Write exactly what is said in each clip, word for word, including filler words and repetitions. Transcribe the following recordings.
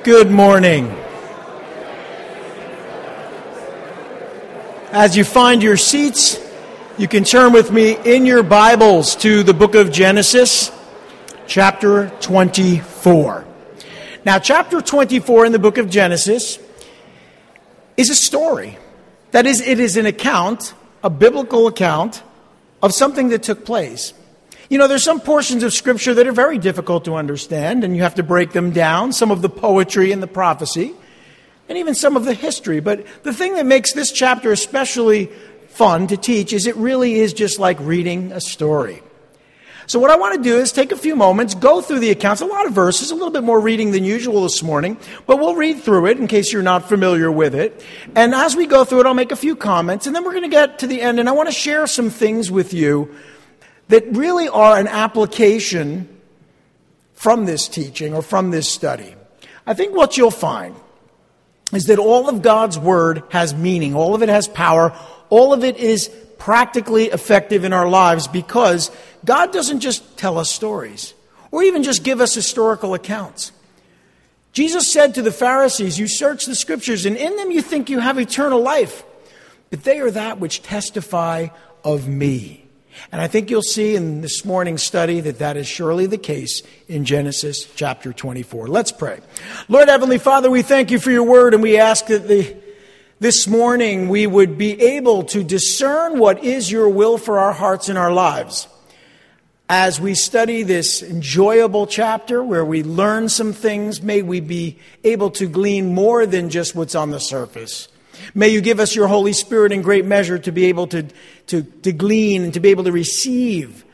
Good morning. As you find your seats, you can turn with me in your Bibles to the book of Genesis, chapter twenty-four. Now, chapter twenty-four in the book of Genesis is a story. That is, it is an account, a biblical account of something that took place. You know, there's some portions of Scripture that are very difficult to understand, and you have to break them down, some of the poetry and the prophecy, and even some of the history. But the thing that makes this chapter especially fun to teach is it really is just like reading a story. So what I want to do is take a few moments, go through the accounts, a lot of verses, a little bit more reading than usual this morning, but we'll read through it in case you're not familiar with it. And as we go through it, I'll make a few comments, and then we're going to get to the end, and I want to share some things with you that really are an application from this teaching or from this study. I think what you'll find is that all of God's Word has meaning. All of it has power. All of it is practically effective in our lives because God doesn't just tell us stories or even just give us historical accounts. Jesus said to the Pharisees, "You search the Scriptures, and in them you think you have eternal life, but they are that which testify of me." And I think you'll see in this morning's study that that is surely the case in Genesis chapter twenty-four. Let's pray. Lord Heavenly Father, we thank you for your word, and we ask that the, this morning we would be able to discern what is your will for our hearts and our lives. As we study this enjoyable chapter where we learn some things, may we be able to glean more than just what's on the surface. May you give us your Holy Spirit in great measure to be able to, to, to glean and to be able to receive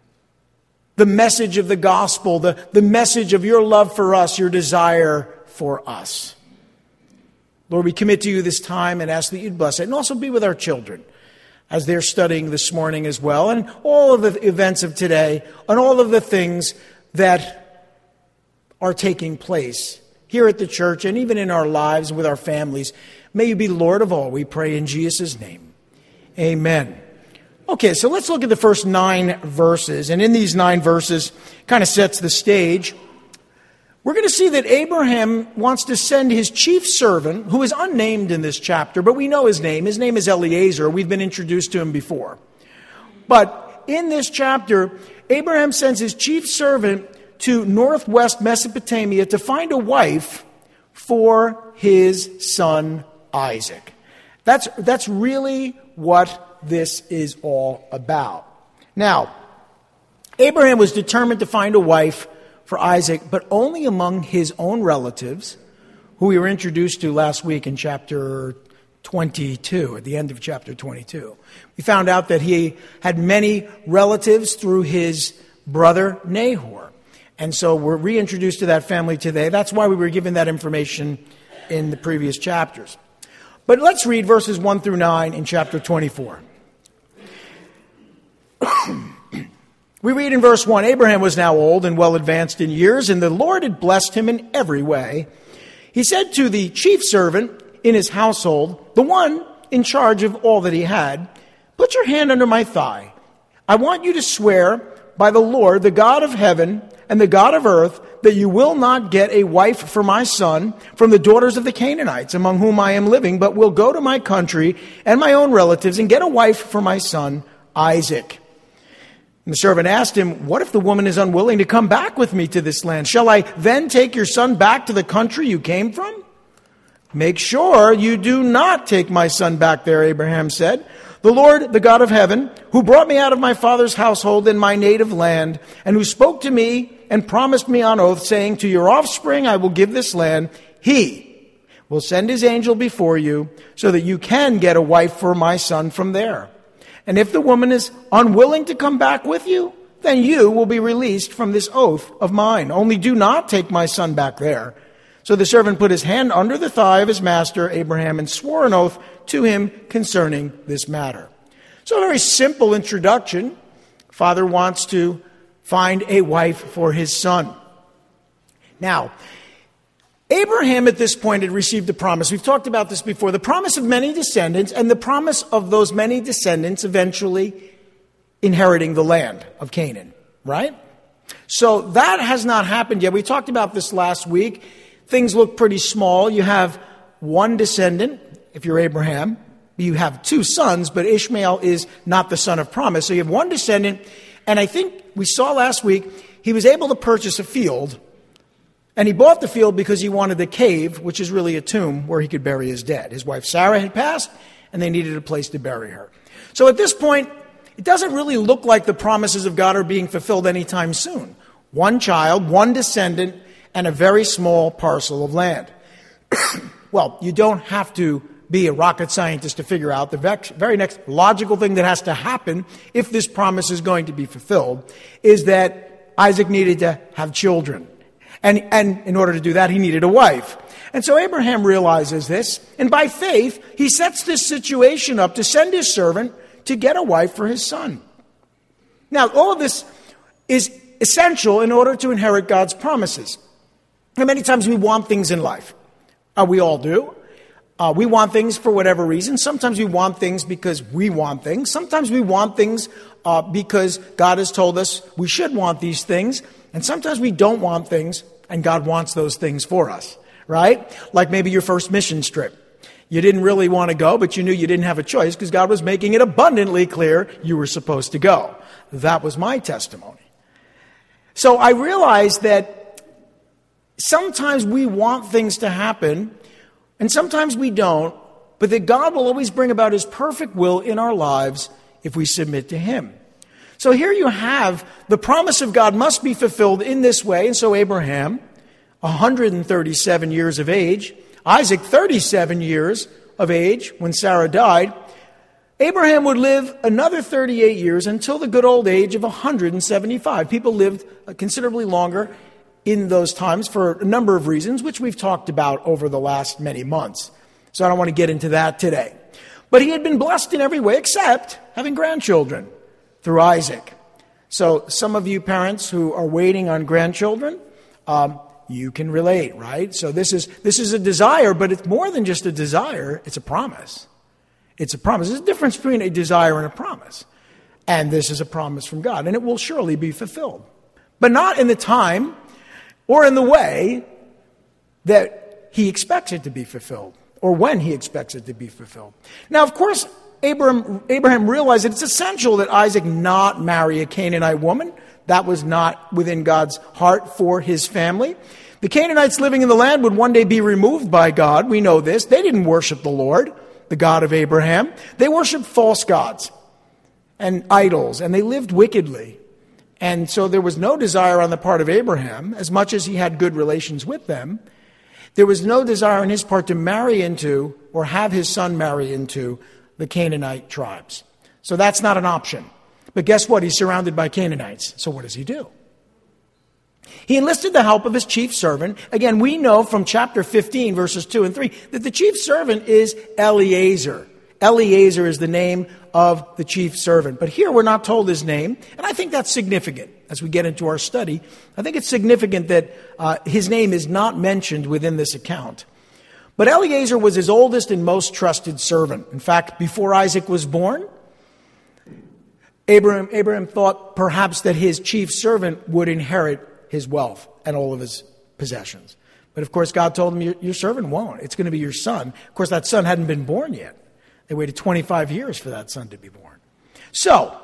the message of the gospel, the, the message of your love for us, your desire for us. Lord, we commit to you this time and ask that you'd bless it. And also be with our children as they're studying this morning as well. And all of the events of today and all of the things that are taking place here at the church and even in our lives with our families. May you be Lord of all, we pray in Jesus' name. Amen. Okay, so let's look at the first nine verses. And in these nine verses, kind of sets the stage. We're going to see that Abraham wants to send his chief servant, who is unnamed in this chapter, but we know his name. His name is Eliezer. We've been introduced to him before. But in this chapter, Abraham sends his chief servant to northwest Mesopotamia to find a wife for his son Isaac. That's, that's really what this is all about. Now, Abraham was determined to find a wife for Isaac, but only among his own relatives, who we were introduced to last week in chapter twenty-two, at the end of chapter twenty-two. We found out that he had many relatives through his brother Nahor. And so we're reintroduced to that family today. That's why we were given that information in the previous chapters. But let's read verses one through nine in chapter twenty-four. We read in verse one, Abraham was now old and well advanced in years, and the Lord had blessed him in every way. He said to the chief servant in his household, the one in charge of all that he had, "Put your hand under my thigh. I want you to swear by the Lord, the God of heaven and the God of earth, that you will not get a wife for my son from the daughters of the Canaanites among whom I am living, but will go to my country and my own relatives and get a wife for my son Isaac." And the servant asked him, "What if the woman is unwilling to come back with me to this land? Shall I then take your son back to the country you came from?" "Make sure you do not take my son back there," Abraham said. "The Lord, the God of heaven, who brought me out of my father's household in my native land, and who spoke to me and promised me on oath, saying, 'To your offspring I will give this land,' he will send his angel before you so that you can get a wife for my son from there. And if the woman is unwilling to come back with you, then you will be released from this oath of mine. Only do not take my son back there." So the servant put his hand under the thigh of his master, Abraham, and swore an oath to him concerning this matter. So a very simple introduction. Father wants to find a wife for his son. Now, Abraham at this point had received a promise. We've talked about this before. The promise of many descendants and the promise of those many descendants eventually inheriting the land of Canaan, right? So that has not happened yet. We talked about this last week. things look pretty small. You have one descendant, if you're Abraham. You have two sons, but Ishmael is not the son of promise. So you have one descendant, and I think we saw last week, he was able to purchase a field, and he bought the field because he wanted the cave, which is really a tomb where he could bury his dead. His wife Sarah had passed, and they needed a place to bury her. So at this point, it doesn't really look like the promises of God are being fulfilled anytime soon. One child, one descendant, and a very small parcel of land. Well, you don't have to be a rocket scientist to figure out the very next logical thing that has to happen if this promise is going to be fulfilled is that Isaac needed to have children. And, and in order to do that, he needed a wife. And so Abraham realizes this, and by faith, he sets this situation up to send his servant to get a wife for his son. Now, all of this is essential in order to inherit God's promises. And many times we want things in life. Uh, we all do. Uh, we want things for whatever reason. Sometimes we want things because we want things. Sometimes we want things uh, because God has told us we should want these things. And sometimes we don't want things, and God wants those things for us, right? Like maybe your first mission trip. You didn't really want to go, but you knew you didn't have a choice because God was making it abundantly clear you were supposed to go. That was my testimony. So I realized that sometimes we want things to happen, and sometimes we don't, but that God will always bring about His perfect will in our lives if we submit to Him. So here you have the promise of God must be fulfilled in this way. And so Abraham, one hundred thirty-seven years of age, Isaac, thirty-seven years of age when Sarah died, Abraham would live another thirty-eight years until the good old age of one hundred seventy-five. People lived considerably longer in those times for a number of reasons, which we've talked about over the last many months. So I don't want to get into that today. But he had been blessed in every way except having grandchildren through Isaac. So some of you parents who are waiting on grandchildren, um, you can relate, right? So this is this is a desire, but it's more than just a desire. It's a promise. It's a promise. There's a difference between a desire and a promise. And this is a promise from God, and it will surely be fulfilled. But not in the time or in the way that he expects it to be fulfilled, or when he expects it to be fulfilled. Now, of course, Abraham, Abraham realized that it's essential that Isaac not marry a Canaanite woman. That was not within God's heart for his family. The Canaanites living in the land would one day be removed by God. We know this. They didn't worship the Lord, the God of Abraham. They worshiped false gods and idols, and they lived wickedly. And so there was no desire on the part of Abraham, as much as he had good relations with them. There was no desire on his part to marry into or have his son marry into the Canaanite tribes. So that's not an option. But guess what? He's surrounded by Canaanites. So what does he do? He enlisted the help of his chief servant. Again, we know from chapter fifteen, verses two and three, that the chief servant is Eliezer. Eliezer is the name of the chief servant. But here we're not told his name, and I think that's significant as we get into our study. I think it's significant that uh, his name is not mentioned within this account. But Eliezer was his oldest and most trusted servant. In fact, before Isaac was born, Abraham, Abraham thought perhaps that his chief servant would inherit his wealth and all of his possessions. But of course, God told him, your, your servant won't. It's going to be your son. Of course, that son hadn't been born yet. They waited twenty-five years for that son to be born. So,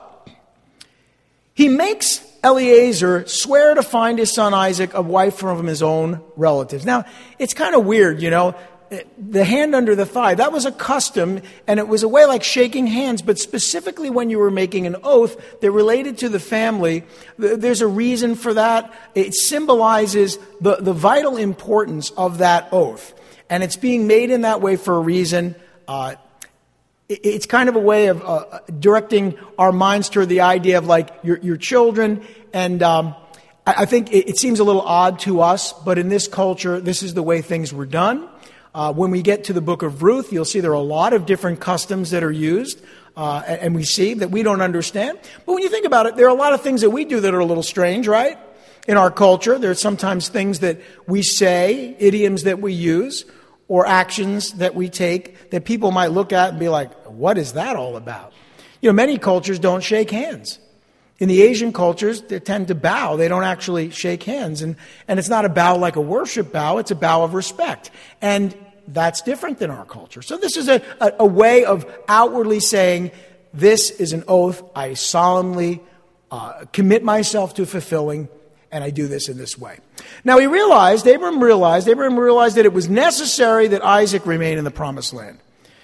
he makes Eliezer swear to find his son Isaac a wife from his own relatives. Now, it's kind of weird, you know, the hand under the thigh, that was a custom, and it was a way like shaking hands, but specifically when you were making an oath that related to the family, there's a reason for that. It symbolizes the, the vital importance of that oath, and it's being made in that way for a reason. Uh, It's kind of a way of uh, directing our minds toward the idea of like your, your children. And um, I, I think it, it seems a little odd to us, but in this culture, this is the way things were done. Uh, when we get to the book of Ruth, you'll see there are a lot of different customs that are used, uh, and, and we see that we don't understand. But when you think about it, there are a lot of things that we do that are a little strange, right? In our culture, there are sometimes things that we say, idioms that we use, or actions that we take that people might look at and be like, what is that all about? You know, many cultures don't shake hands. In the Asian cultures, they tend to bow. They don't actually shake hands. And, and it's not a bow like a worship bow. It's a bow of respect. And that's different than our culture. So this is a, a, a way of outwardly saying, this is an oath I solemnly uh, commit myself to fulfilling, and I do this in this way. Now he realized, Abraham realized, Abraham realized that it was necessary that Isaac remain in the promised land.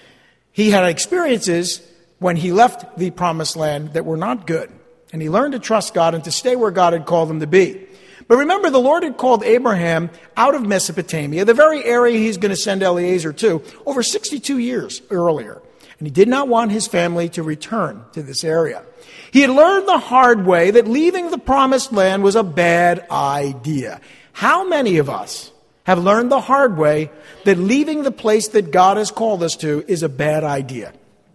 He had experiences when he left the promised land that were not good. And he learned to trust God and to stay where God had called him to be. But remember, the Lord had called Abraham out of Mesopotamia, the very area he's going to send Eliezer to, over sixty-two years earlier. And he did not want his family to return to this area. He had learned the hard way that leaving the promised land was a bad idea. How many of us have learned the hard way that leaving the place that God has called us to is a bad idea?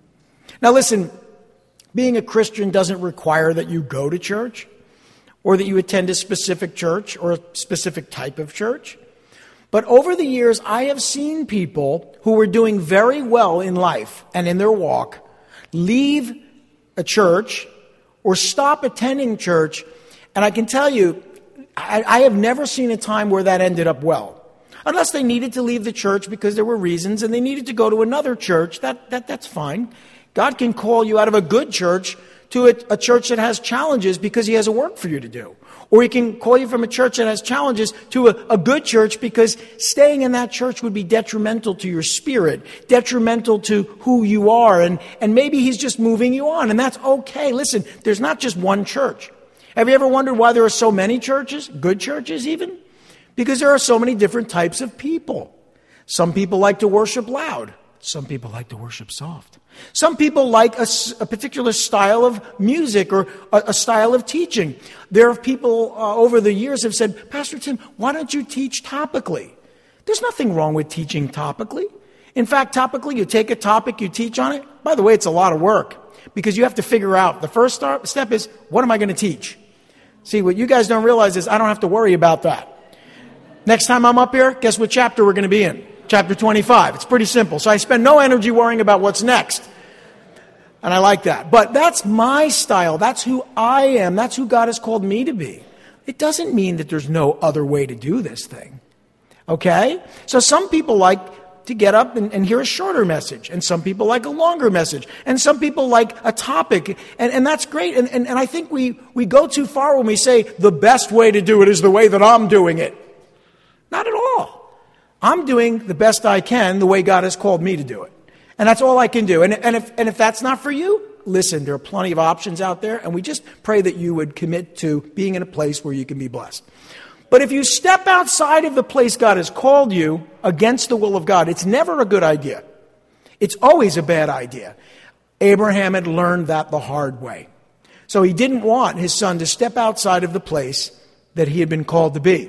Now listen, being a Christian doesn't require that you go to church or that you attend a specific church or a specific type of church. But over the years, I have seen people who were doing very well in life and in their walk leave a church or stop attending church. And I can tell you, I, I have never seen a time where that ended up well. Unless they needed to leave the church because there were reasons and they needed to go to another church, that, that that's fine. God can call you out of a good church to a, a church that has challenges because he has a work for you to do. Or he can call you from a church that has challenges to a, a good church because staying in that church would be detrimental to your spirit, detrimental to who you are, and, and maybe he's just moving you on, and that's okay. Listen, there's not just one church. Have you ever wondered why there are so many churches, good churches even? Because there are so many different types of people. Some people like to worship loud. Some people like to worship soft. Some people like a, a particular style of music or a, a style of teaching. There are people uh, over the years have said, Pastor Tim, why don't you teach topically? There's nothing wrong with teaching topically. In fact, topically, you take a topic, you teach on it. By the way, it's a lot of work because you have to figure out, the first start, step is, what am I going to teach? See, what you guys don't realize is I don't have to worry about that. Next time I'm up here, guess what chapter we're going to be in? Chapter twenty-five. It's pretty simple. So I spend no energy worrying about what's next. And I like that. But that's my style. That's who I am. That's who God has called me to be. It doesn't mean that there's no other way to do this thing. Okay? So some people like to get up and, and hear a shorter message. And some people like a longer message. And some people like a topic. And, and that's great. And, and, and I think we, we go too far when we say the best way to do it is the way that I'm doing it. Not at all. I'm doing the best I can the way God has called me to do it. And that's all I can do. And, and, if, and if that's not for you, listen, there are plenty of options out there. And we just pray that you would commit to being in a place where you can be blessed. But if you step outside of the place God has called you against the will of God, it's never a good idea. It's always a bad idea. Abraham had learned that the hard way. So he didn't want his son to step outside of the place that he had been called to be.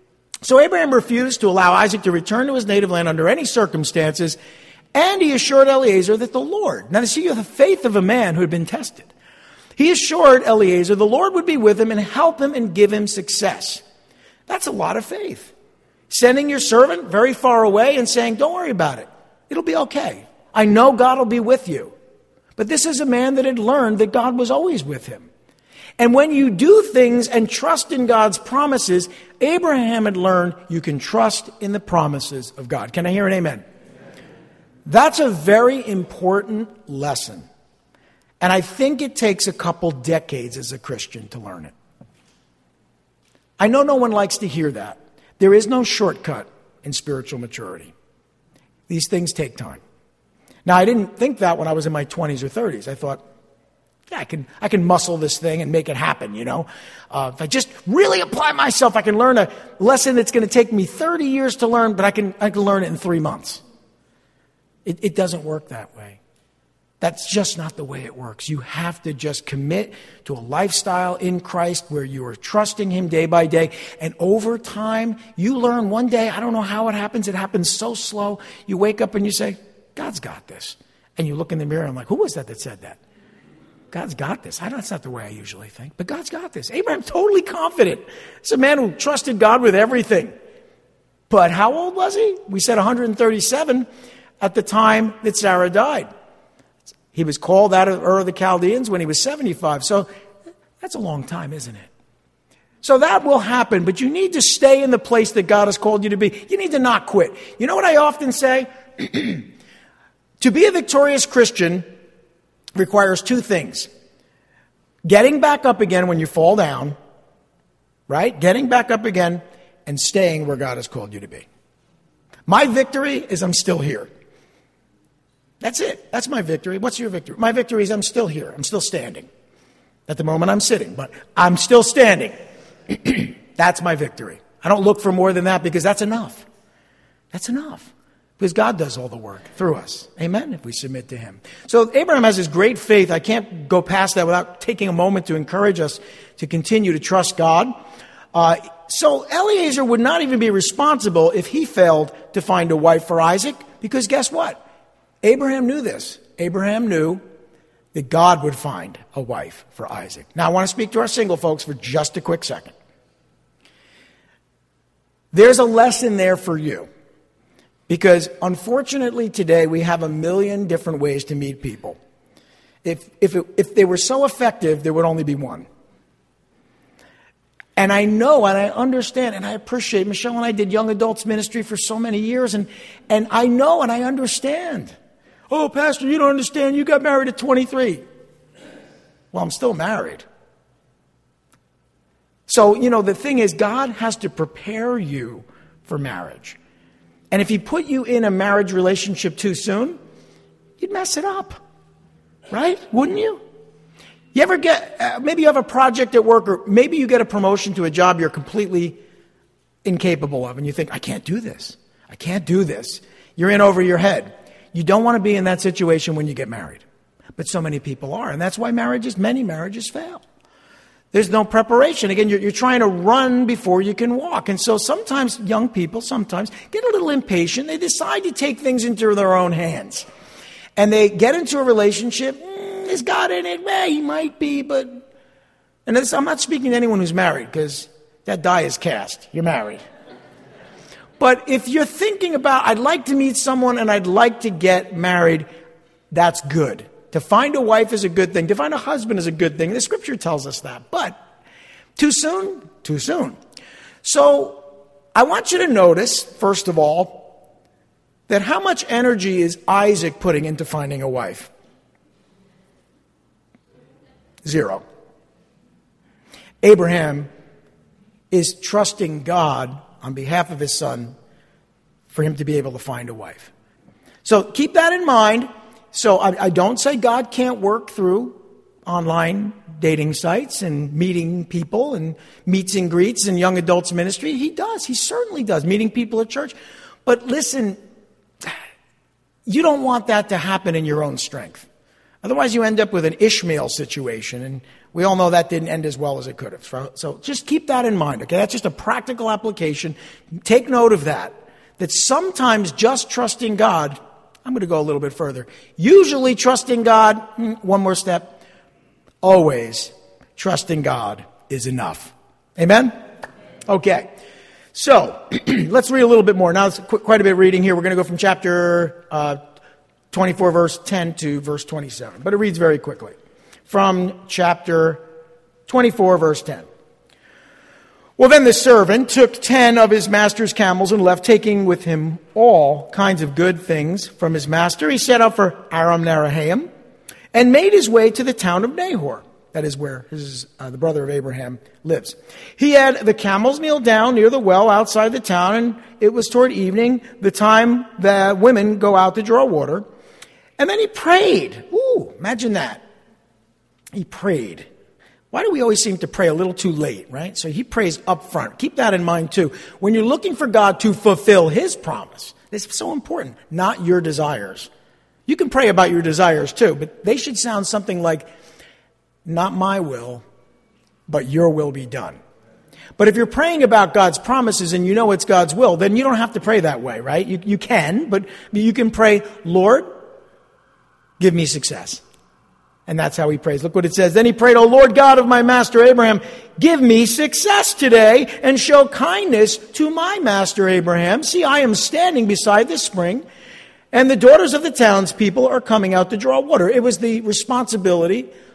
So Abraham refused to allow Isaac to return to his native land under any circumstances, and he assured Eliezer that the Lord, now to see the faith of a man who had been tested, he assured Eliezer the Lord would be with him and help him and give him success. That's a lot of faith. Sending your servant very far away and saying, don't worry about it. It'll be okay. I know God will be with you. But this is a man that had learned that God was always with him. And when you do things and trust in God's promises, Abraham had learned you can trust in the promises of God. Can I hear an amen? Amen. That's a very important lesson. And I think it takes a couple decades as a Christian to learn it. I know no one likes to hear that. There is no shortcut in spiritual maturity. These things take time. Now, I didn't think that when I was in my twenties or thirties. I thought, yeah, I can I can muscle this thing and make it happen, you know. Uh, if I just really apply myself, I can learn a lesson that's going to take me thirty years to learn, but I can I can learn it in three months. It, it doesn't work that way. That's just not the way it works. You have to just commit to a lifestyle in Christ where you are trusting him day by day. And over time, you learn one day, I don't know how it happens. It happens so slow. You wake up and you say, God's got this. And you look in the mirror and I'm like, who was that that said that? God's got this. I know that's not the way I usually think, but God's got this. Abraham, totally confident. It's a man who trusted God with everything. But how old was he? We said one hundred thirty-seven at the time that Sarah died. He was called out of Ur of the Chaldeans when he was seventy-five. So That's a long time, isn't it? So that will happen, but you need to stay in the place that God has called you to be. You need to not quit. You know what I often say? To be a victorious Christian requires two things. Getting back up again when you fall down, right? Getting back up again and staying where God has called you to be. My victory is I'm still here. That's it. That's my victory. What's your victory? My victory is I'm still here. I'm still standing. At the moment I'm sitting, but I'm still standing. That's my victory. I don't look for more than that because that's enough. That's enough. Because God does all the work through us. Amen? If we submit to him. So Abraham has this great faith. I can't go past that without taking a moment to encourage us to continue to trust God. Uh, so Eliezer would not even be responsible if he failed to find a wife for Isaac. Because guess what? Abraham knew this. Abraham knew that God would find a wife for Isaac. Now I want to speak to our single folks for just a quick second. There's a lesson there for you. Because unfortunately today we have a million different ways to meet people. If, if, it, if they were so effective, there would only be one. And I know and I understand and I appreciate, Michelle and I did young adults ministry for so many years, and, and I know and I understand. Oh, Pastor, you don't understand. You got married at twenty-three. Well, I'm still married. So, you know, the thing is, God has to prepare you for marriage. And if he put you in a marriage relationship too soon, you'd mess it up. Right? Wouldn't you? You ever get, uh, maybe you have a project at work, or maybe you get a promotion to a job you're completely incapable of, and you think, I can't do this. I can't do this. You're in over your head. You don't want to be in that situation when you get married. But so many people are, and that's why marriages, many marriages fail. There's no preparation. Again, you're, you're trying to run before you can walk. And so sometimes young people, sometimes, get a little impatient. They decide to take things into their own hands. And they get into a relationship. Mm, is God in it? Well, he might be, but... And this, I'm not speaking to anyone who's married, because that die is cast. You're married. But if you're thinking about, I'd like to meet someone and I'd like to get married, that's good. To find a wife is a good thing. To find a husband is a good thing. The scripture tells us that. But too soon? Too soon. So I want you to notice, first of all, that how much energy is Isaac putting into finding a wife? Zero. Abraham is trusting God on behalf of his son for him to be able to find a wife. So keep that in mind. So I, I don't say God can't work through online dating sites and meeting people and meets and greets and young adults ministry. He does. He certainly does. Meeting people at church. But listen, you don't want that to happen in your own strength. Otherwise you end up with an Ishmael situation, and we all know that didn't end as well as it could have. So just keep that in mind, okay? That's just a practical application. Take note of that. That sometimes just trusting God, I'm going to go a little bit further. Usually trusting God, one more step, always trusting God is enough. Amen? Okay. So, let's read a little bit more. Now, it's quite a bit of reading here. We're going to go from chapter uh, twenty-four, verse ten to verse twenty-seven. But it reads very quickly. From chapter twenty-four, verse ten. Well, then the servant took ten of his master's camels and left, taking with him all kinds of good things from his master. He set out for Aram Naharaim and made his way to the town of Nahor. That is where his, uh, the brother of Abraham lives. He had the camels kneel down near the well outside the town, and it was toward evening, the time that women go out to draw water. And then he prayed. Ooh, imagine that. He prayed. Why do we always seem to pray a little too late, right? So he prays up front. Keep that in mind too. When you're looking for God to fulfill his promise, this is so important, not your desires. You can pray about your desires too, but they should sound something like, not my will, but your will be done. But if you're praying about God's promises and you know it's God's will, then you don't have to pray that way, right? You, you can, but you can pray, Lord, give me success. And that's how he prays. Look what it says. Then he prayed, O Lord God of my master Abraham, give me success today and show kindness to my master Abraham. See, I am standing beside this spring, and the daughters of the townspeople are coming out to draw water. It was the responsibility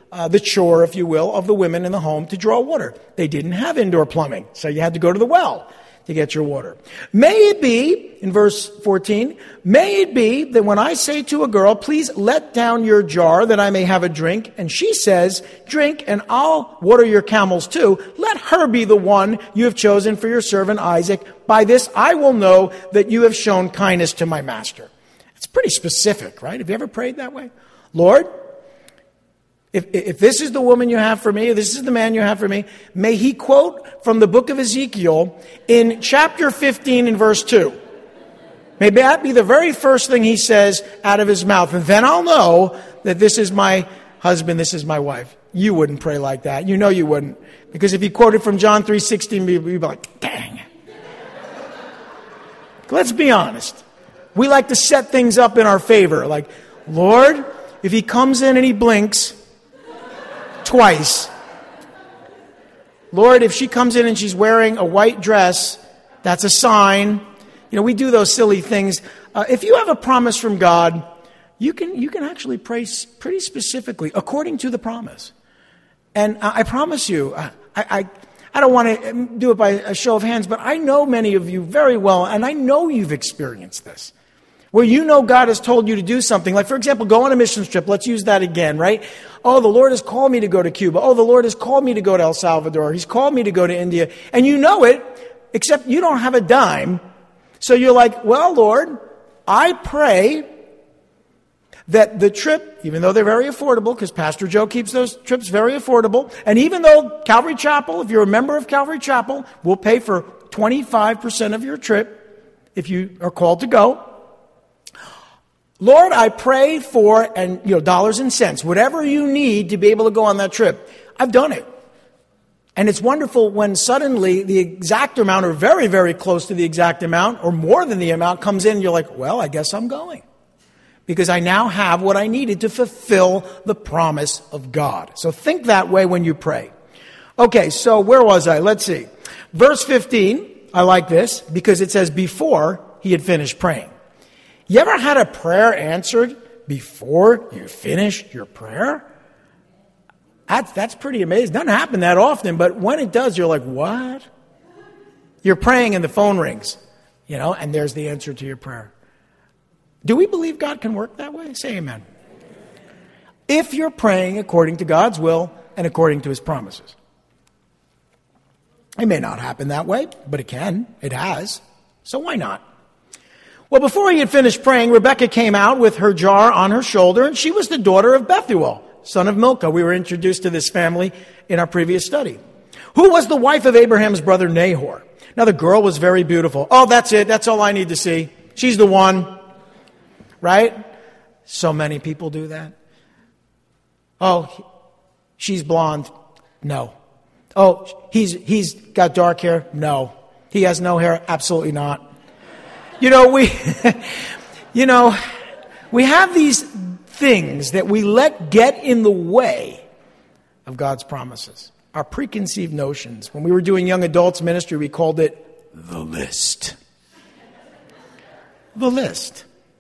uh, the chore, if you will, of the women in the home to draw water. They didn't have indoor plumbing, so you had to go to the well to get your water. May it be, in verse fourteen, may it be that when I say to a girl, please let down your jar that I may have a drink, and she says, drink, and I'll water your camels too, let her be the one you have chosen for your servant Isaac. By this I will know that you have shown kindness to my master. It's pretty specific, right? Have you ever prayed that way? Lord, If, if this is the woman you have for me, if this is the man you have for me, may he quote from the book of Ezekiel in chapter fifteen and verse two. May that be the very first thing he says out of his mouth. And then I'll know that this is my husband, this is my wife. You wouldn't pray like that. You know you wouldn't. Because if he quoted from John three sixteen, we'd be like, dang. Let's be honest. We like to set things up in our favor. Like, Lord, if he comes in and he blinks twice. Lord, if she comes in and she's wearing a white dress, that's a sign. You know, we do those silly things. Uh, if you have a promise from God, you can you can actually pray pretty specifically according to the promise. And I, I promise you, I, I I don't want to do it by a show of hands, but I know many of you very well, and I know you've experienced this. Where you know God has told you to do something. Like, for example, go on a mission trip. Let's use that again, right? Oh, the Lord has called me to go to Cuba. Oh, the Lord has called me to go to El Salvador. He's called me to go to India. And you know it, except you don't have a dime. So you're like, well, Lord, I pray that the trip, even though they're very affordable, because Pastor Joe keeps those trips very affordable, and even though Calvary Chapel, if you're a member of Calvary Chapel, will pay for twenty-five percent of your trip if you are called to go, Lord, I pray for, and you know, dollars and cents, whatever you need to be able to go on that trip. I've done it. And it's wonderful when suddenly the exact amount, or very, very close to the exact amount, or more than the amount comes in, and you're like, well, I guess I'm going. Because I now have what I needed to fulfill the promise of God. So think that way when you pray. Okay, so where was I? Let's see. Verse fifteen, I like this, because it says before he had finished praying. You ever had a prayer answered before you finished your prayer? That's, that's pretty amazing. Doesn't happen that often, but when it does, you're like, what? You're praying and the phone rings, you know, and there's the answer to your prayer. Do we believe God can work that way? Say amen. If you're praying according to God's will and according to his promises. It may not happen that way, but it can. It has. So why not? Well, before he had finished praying, Rebekah came out with her jar on her shoulder, and she was the daughter of Bethuel, son of Milcah. We were introduced to this family in our previous study. Who was the wife of Abraham's brother Nahor. Now, the girl was very beautiful. Oh, that's it. That's all I need to see. She's the one. Right? So many people do that. Oh, she's blonde. No. Oh, he's he's got dark hair. No. He has no hair. Absolutely not. You know, we, you know, we have these things that we let get in the way of God's promises. Our preconceived notions. When we were doing young adults ministry, we called it the list. The list.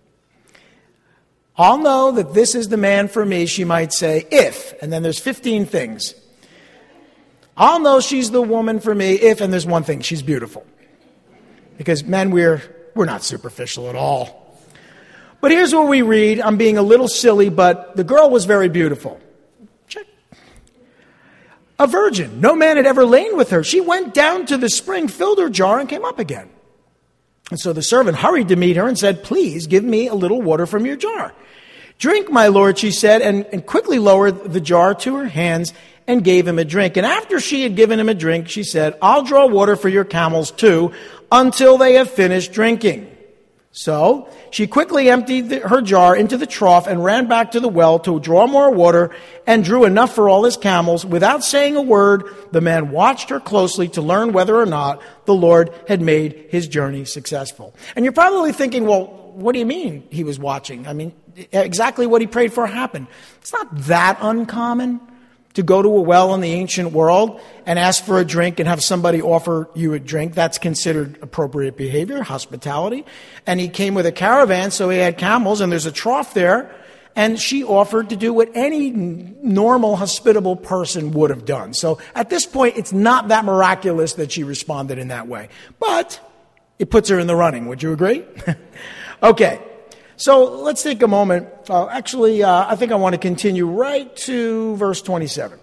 I'll know that this is the man for me, she might say, if, and then there's fifteen things. I'll know she's the woman for me if, and there's one thing, she's beautiful. Because men, we're we're not superficial at all. But here's what we read. I'm being a little silly, but the girl was very beautiful. Check. A virgin. No man had ever lain with her. She went down to the spring, filled her jar, and came up again. And so the servant hurried to meet her and said, please give me a little water from your jar. Drink, my lord, she said, and, and quickly lowered the jar to her hands and gave him a drink. And after she had given him a drink, she said, I'll draw water for your camels too, until they have finished drinking. So she quickly emptied the, her jar into the trough and ran back to the well to draw more water and drew enough for all his camels. Without saying a word, the man watched her closely to learn whether or not the Lord had made his journey successful. And you're probably thinking, well, what do you mean he was watching? I mean, exactly what he prayed for happened. It's not that uncommon to go to a well in the ancient world and ask for a drink and have somebody offer you a drink. That's considered appropriate behavior, hospitality. And he came with a caravan, so he had camels, and there's a trough there. and she offered to do what any normal, hospitable person would have done. So at this point, it's not that miraculous that she responded in that way. But it puts her in the running. Would you agree? Okay. So let's take a moment. Uh, actually, uh, I think I want to continue right to verse twenty-seven.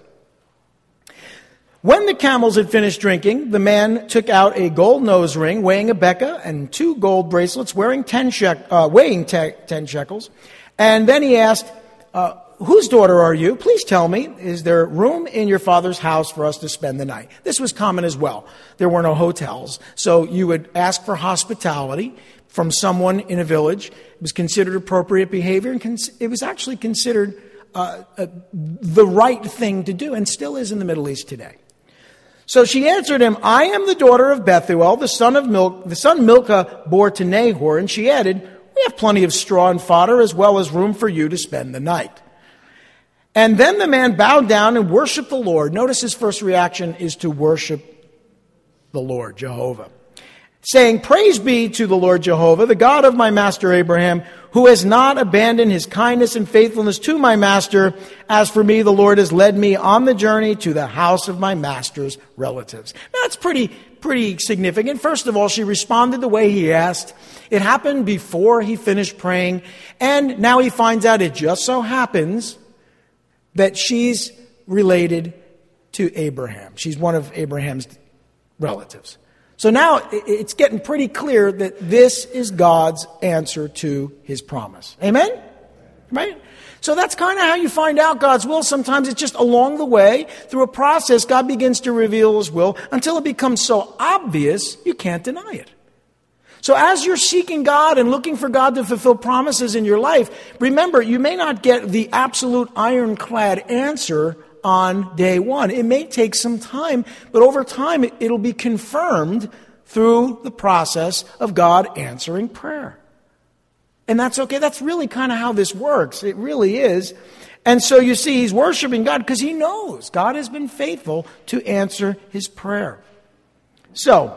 When the camels had finished drinking, the man took out a gold nose ring weighing a beka and two gold bracelets wearing ten shek- uh, weighing te- ten shekels. And then he asked, uh, whose daughter are you? Please tell me, is there room in your father's house for us to spend the night? This was common as well. There were no hotels. So you would ask for hospitality from someone in a village. It was considered appropriate behavior, and cons- it was actually considered uh, uh, the right thing to do, and still is in the Middle East today. So she answered him, I am the daughter of Bethuel, the son of Mil- the son Milcah bore to Nahor. And she added, we have plenty of straw and fodder, as well as room for you to spend the night. And then the man bowed down and worshiped the Lord. Notice his first reaction is to worship the Lord, Jehovah, saying, praise be to the Lord Jehovah, the God of my master Abraham, who has not abandoned his kindness and faithfulness to my master. As for me, the Lord has led me on the journey to the house of my master's relatives. Now, that's pretty, pretty significant. First of all, she responded the way he asked. It happened before he finished praying. And now he finds out it just so happens that she's related to Abraham. She's one of Abraham's relatives. So now it's getting pretty clear that this is God's answer to his promise. Amen? Right? So that's kind of how you find out God's will. Sometimes it's just along the way, through a process, God begins to reveal his will until it becomes so obvious you can't deny it. So as you're seeking God and looking for God to fulfill promises in your life, remember, you may not get the absolute ironclad answer on day one. It may take some time, but over time it'll be confirmed through the process of God answering prayer. And that's okay. That's really kind of how this works. It really is. And so you see, he's worshiping God because he knows God has been faithful to answer his prayer. So,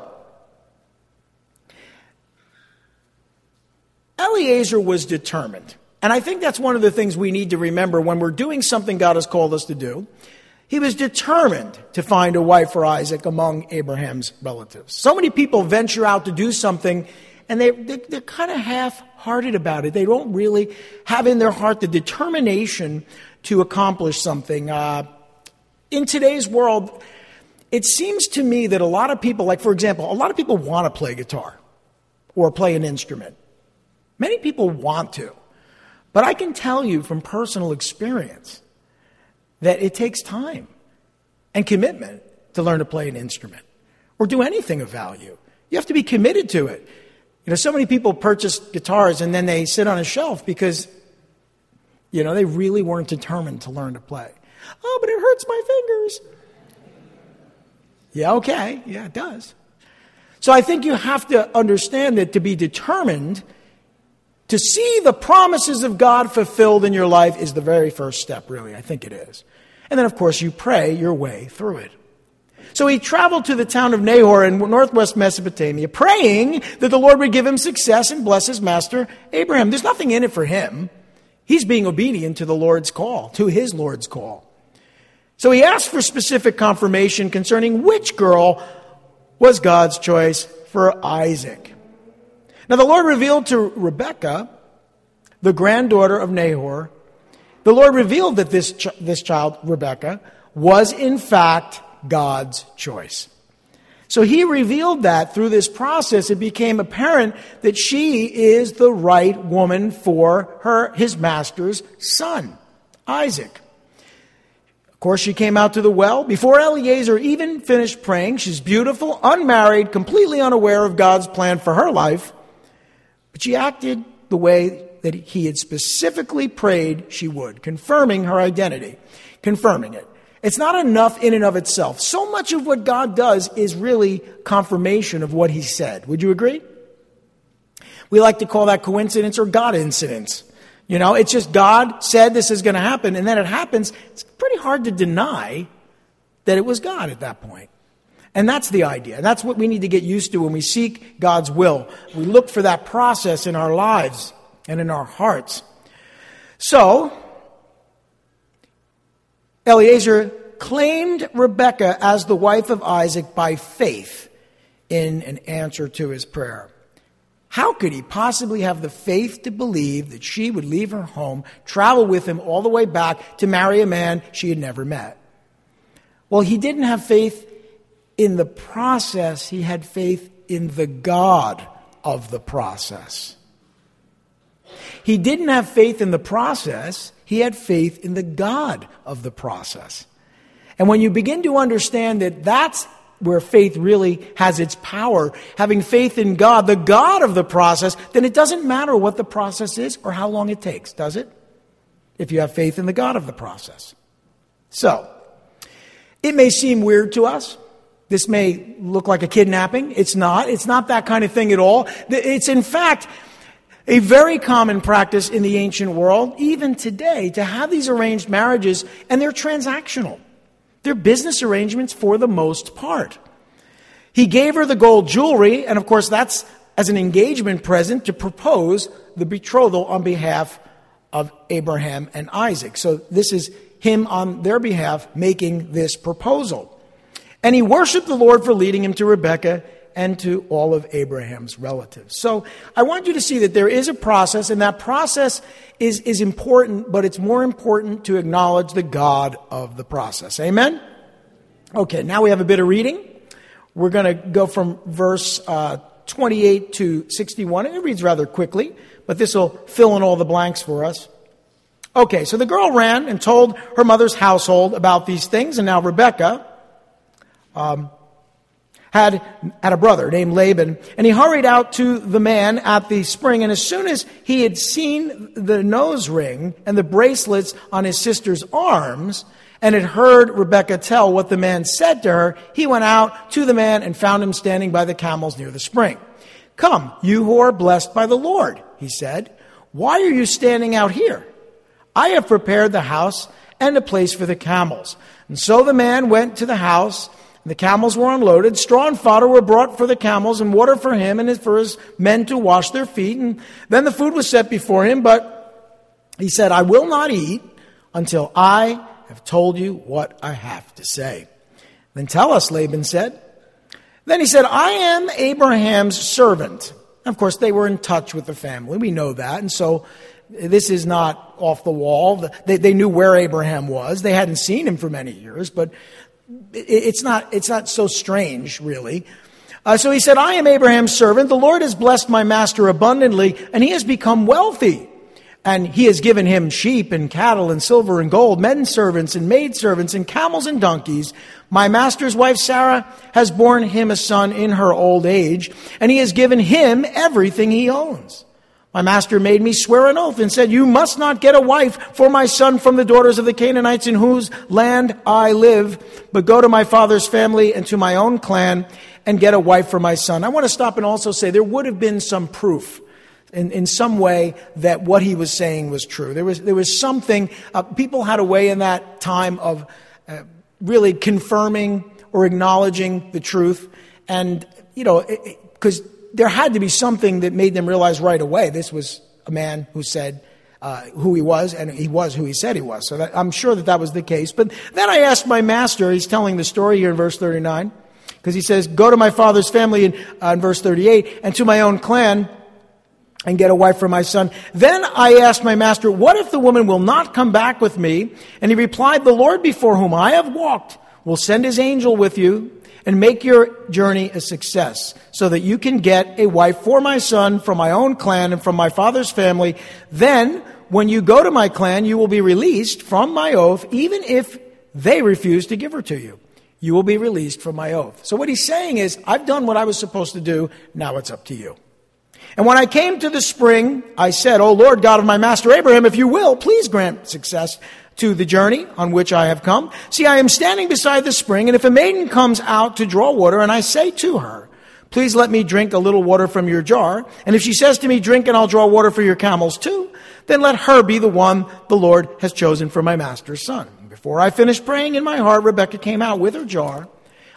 Eliezer was determined. And I think that's one of the things we need to remember when we're doing something God has called us to do. He was determined to find a wife for Isaac among Abraham's relatives. So many people venture out to do something, and they, they, they're kind of half-hearted about it. They don't really have in their heart the determination to accomplish something. Uh, in today's world, it seems to me that a lot of people, like for example, a lot of people want to play guitar or play an instrument. Many people want to. But I can tell you from personal experience that it takes time and commitment to learn to play an instrument or do anything of value. You have to be committed to it. You know, so many people purchase guitars and then they sit on a shelf because, you know, they really weren't determined to learn to play. Oh, but it hurts my fingers. Yeah, okay. Yeah, it does. So I think you have to understand that to be determined to see the promises of God fulfilled in your life is the very first step, really. I think it is. And then, of course, you pray your way through it. So he traveled to the town of Nahor in northwest Mesopotamia, praying that the Lord would give him success and bless his master Abraham. There's nothing in it for him. He's being obedient to the Lord's call, to his Lord's call. So he asked for specific confirmation concerning which girl was God's choice for Isaac. Now, the Lord revealed to Rebekah, the granddaughter of Nahor, the Lord revealed that this, ch- this child, Rebekah, was in fact God's choice. So he revealed that through this process, it became apparent that she is the right woman for her, his master's son, Isaac. Of course, she came out to the well. Before Eliezer even finished praying, she's beautiful, unmarried, completely unaware of God's plan for her life. But she acted the way that he had specifically prayed she would, confirming her identity, confirming it. It's not enough in and of itself. So much of what God does is really confirmation of what he said. Would you agree? We like to call that coincidence or God incidence. You know, it's just God said this is going to happen, and then it happens. It's pretty hard to deny that it was God at that point. And that's the idea. That's what we need to get used to when we seek God's will. We look for that process in our lives and in our hearts. So, Eliezer claimed Rebekah as the wife of Isaac by faith in an answer to his prayer. How could he possibly have the faith to believe that she would leave her home, travel with him all the way back to marry a man she had never met? Well, he didn't have faith in the process. He had faith in the God of the process. He didn't have faith in the process. He had faith in the God of the process. And when you begin to understand that that's where faith really has its power, having faith in God, the God of the process, then it doesn't matter what the process is or how long it takes, does it? If you have faith in the God of the process. So, it may seem weird to us. This may look like a kidnapping. It's not. It's not that kind of thing at all. It's in fact a very common practice in the ancient world, even today, to have these arranged marriages, and they're transactional. They're business arrangements for the most part. He gave her the gold jewelry, and of course that's as an engagement present to propose the betrothal on behalf of Abraham and Isaac. So this is him on their behalf making this proposal. And he worshiped the Lord for leading him to Rebekah and to all of Abraham's relatives. So I want you to see that there is a process, and that process is, is important, but it's more important to acknowledge the God of the process. Amen? Okay, now we have a bit of reading. We're going to go from verse uh, twenty-eight to sixty-one. It reads rather quickly, but this will fill in all the blanks for us. Okay, so the girl ran and told her mother's household about these things, and now Rebekah um, had, had a brother named Laban, and he hurried out to the man at the spring, and as soon as he had seen the nose ring and the bracelets on his sister's arms, and had heard Rebekah tell what the man said to her, he went out to the man and found him standing by the camels near the spring. "Come, you who are blessed by the Lord," he said. "Why are you standing out here? I have prepared the house and a place for the camels." And so the man went to the house, and the camels were unloaded. Straw and fodder were brought for the camels, and water for him and for his men to wash their feet. And then the food was set before him, but he said, "I will not eat until I have told you what I have to say." "Then tell us," Laban said. Then he said, "I am Abraham's servant." Of course, they were in touch with the family. We know that. And so this is not off the wall. They, they knew where Abraham was. They hadn't seen him for many years, but it's not, it's not so strange, really. Uh, so he said, "I am Abraham's servant. The Lord has blessed my master abundantly, and he has become wealthy. And he has given him sheep and cattle and silver and gold, men servants and maid servants and camels and donkeys. My master's wife Sarah has borne him a son in her old age, and he has given him everything he owns. My master made me swear an oath and said, 'You must not get a wife for my son from the daughters of the Canaanites in whose land I live, but go to my father's family and to my own clan and get a wife for my son.'" I want to stop and also say there would have been some proof In, in some way that what he was saying was true. There was there was something, uh, people had a way in that time of uh, really confirming or acknowledging the truth. And, you know, because there had to be something that made them realize right away this was a man who said uh, who he was, and he was who he said he was. So that, I'm sure that that was the case. But then I asked my master, he's telling the story here in verse thirty-nine, because he says, "Go to my father's family," in, uh, in verse thirty-eight, "and to my own clan, and get a wife for my son." Then I asked my master, "What if the woman will not come back with me?" And he replied, "The Lord before whom I have walked will send his angel with you and make your journey a success, so that you can get a wife for my son from my own clan and from my father's family. Then, when you go to my clan, you will be released from my oath, even if they refuse to give her to you. You will be released from my oath." So what he's saying is, I've done what I was supposed to do, now it's up to you. "And when I came to the spring, I said, 'O Lord God of my master Abraham, if you will, please grant success to the journey on which I have come. See, I am standing beside the spring, and if a maiden comes out to draw water, and I say to her, please let me drink a little water from your jar, and if she says to me, drink and I'll draw water for your camels too, then let her be the one the Lord has chosen for my master's son.' Before I finished praying in my heart, Rebekah came out with her jar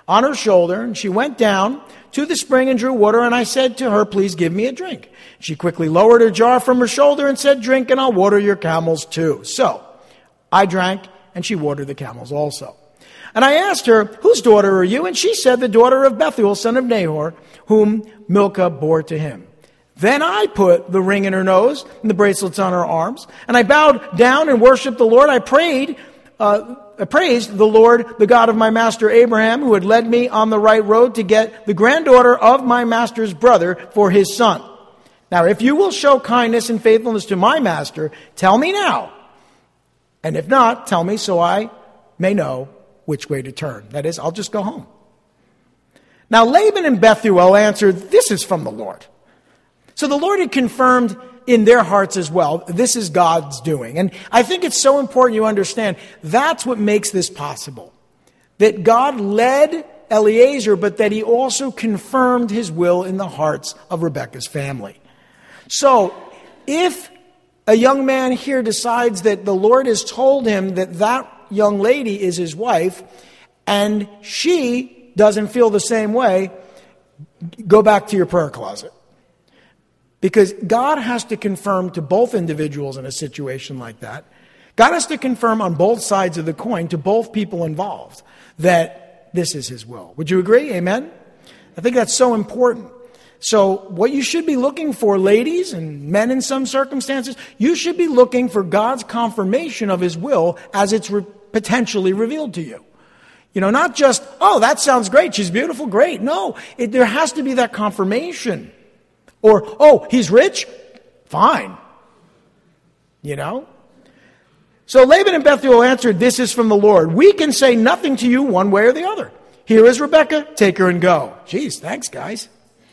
on her shoulder, and she went down to the spring and drew water, and I said to her, please give me a drink. She quickly lowered her jar from her shoulder and said, drink, and I'll water your camels too. So I drank, and she watered the camels also. And I asked her, whose daughter are you? And she said, the daughter of Bethuel, son of Nahor, whom Milcah bore to him. Then I put the ring in her nose and the bracelets on her arms, and I bowed down and worshipped the Lord. I prayed, uh, I praised the Lord, the God of my master Abraham, who had led me on the right road to get the granddaughter of my master's brother for his son. Now, if you will show kindness and faithfulness to my master, tell me now. And if not, tell me so I may know which way to turn. That is, I'll just go home. Now, Laban and Bethuel answered, this is from the Lord. So the Lord had confirmed in their hearts as well, this is God's doing. And I think it's so important you understand, that's what makes this possible. That God led Eliezer, but that he also confirmed his will in the hearts of Rebekah's family. So, if a young man here decides that the Lord has told him that that young lady is his wife, and she doesn't feel the same way, go back to your prayer closet. Because God has to confirm to both individuals in a situation like that. God has to confirm on both sides of the coin to both people involved that this is his will. Would you agree? Amen? I think that's so important. So what you should be looking for, ladies and men in some circumstances, you should be looking for God's confirmation of his will as it's re- potentially revealed to you. You know, not just, oh, that sounds great, she's beautiful, great. No, it, there has to be that confirmation. Or, oh, he's rich? Fine. You know? So Laban and Bethuel answered, this is from the Lord. We can say nothing to you one way or the other. Here is Rebekah, take her and go. Geez, thanks, guys.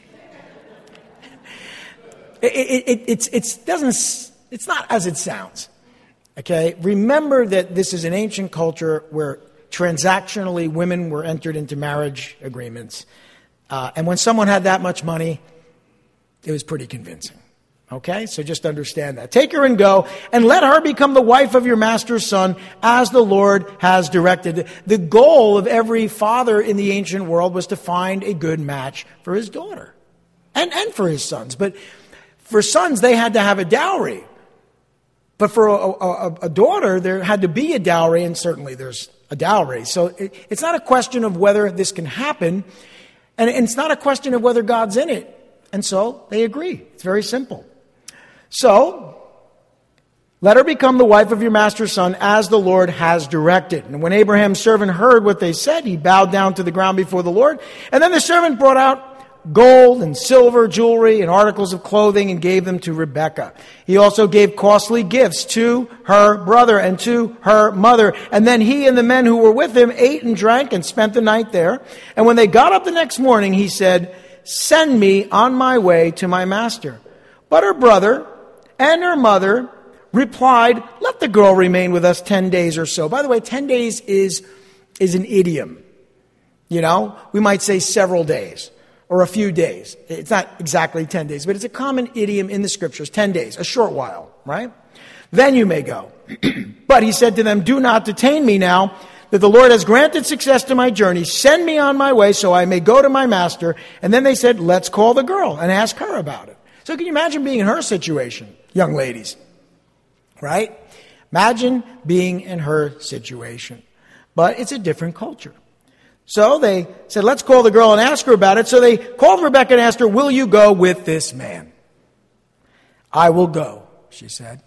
It, it, it, it's, it's, doesn't, it's not as it sounds. Okay? Remember that this is an ancient culture where transactionally women were entered into marriage agreements. Uh, and when someone had that much money, it was pretty convincing. Okay? So just understand that. Take her and go, and let her become the wife of your master's son, as the Lord has directed. The goal of every father in the ancient world was to find a good match for his daughter. And, and for his sons. But for sons, they had to have a dowry. But for a, a, a daughter, there had to be a dowry, and certainly there's a dowry. So it, it's not a question of whether this can happen, and it's not a question of whether God's in it. And so they agree. It's very simple. So, let her become the wife of your master's son, as the Lord has directed. And when Abraham's servant heard what they said, he bowed down to the ground before the Lord. And then the servant brought out gold and silver, jewelry, and articles of clothing, and gave them to Rebekah. He also gave costly gifts to her brother and to her mother. And then he and the men who were with him ate and drank and spent the night there. And when they got up the next morning, he said, send me on my way to my master. But her brother and her mother replied, let the girl remain with us ten days or so. By the way, ten days is, is an idiom. You know, we might say several days or a few days. It's not exactly ten days, but it's a common idiom in the scriptures. ten days, a short while, right? Then you may go. But he said to them, do not detain me now, that the Lord has granted success to my journey. Send me on my way so I may go to my master. And then they said, let's call the girl and ask her about it. So can you imagine being in her situation, young ladies? Right? Imagine being in her situation. But it's a different culture. So they said, let's call the girl and ask her about it. So they called Rebekah and asked her, will you go with this man? I will go, she said.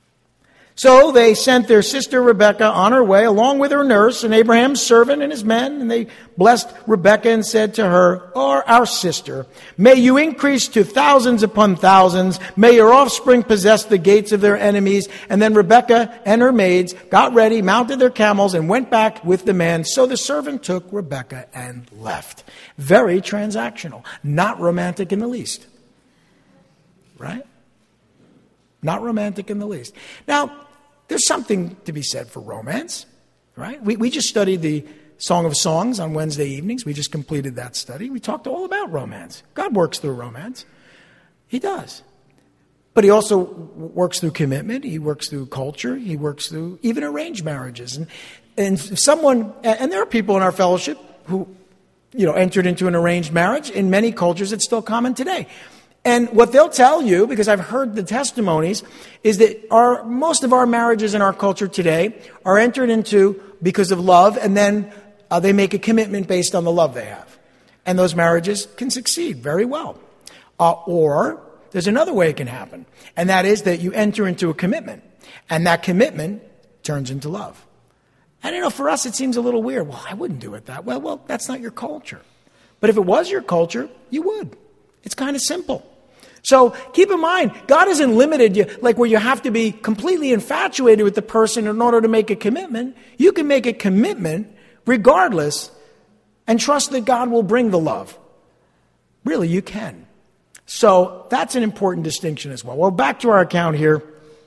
So they sent their sister Rebekah on her way, along with her nurse and Abraham's servant and his men. And they blessed Rebekah and said to her, "O our sister, may you increase to thousands upon thousands. May your offspring possess the gates of their enemies." And then Rebekah and her maids got ready, mounted their camels, and went back with the man. So the servant took Rebekah and left. Very transactional. Not romantic in the least. Right? Not romantic in the least. Now, there's something to be said for romance, right? We, we just studied the Song of Songs on Wednesday evenings. We just completed that study. We talked all about romance. God works through romance. He does. But he also works through commitment. He works through culture. He works through even arranged marriages. And, and someone, and there are people in our fellowship who you know, entered into an arranged marriage. In many cultures, it's still common today. And what they'll tell you, because I've heard the testimonies, is that our most of our marriages in our culture today are entered into because of love, and then uh, they make a commitment based on the love they have. And those marriages can succeed very well. Uh, or there's another way it can happen, and that is that you enter into a commitment, and that commitment turns into love. And you know, for us, it seems a little weird. Well, I wouldn't do it that way. Well, that's not your culture. But if it was your culture, you would. It's kind of simple. So keep in mind, God hasn't limited you, like where you have to be completely infatuated with the person in order to make a commitment. You can make a commitment regardless and trust that God will bring the love. Really, you can. So that's an important distinction as well. Well, back to our account here.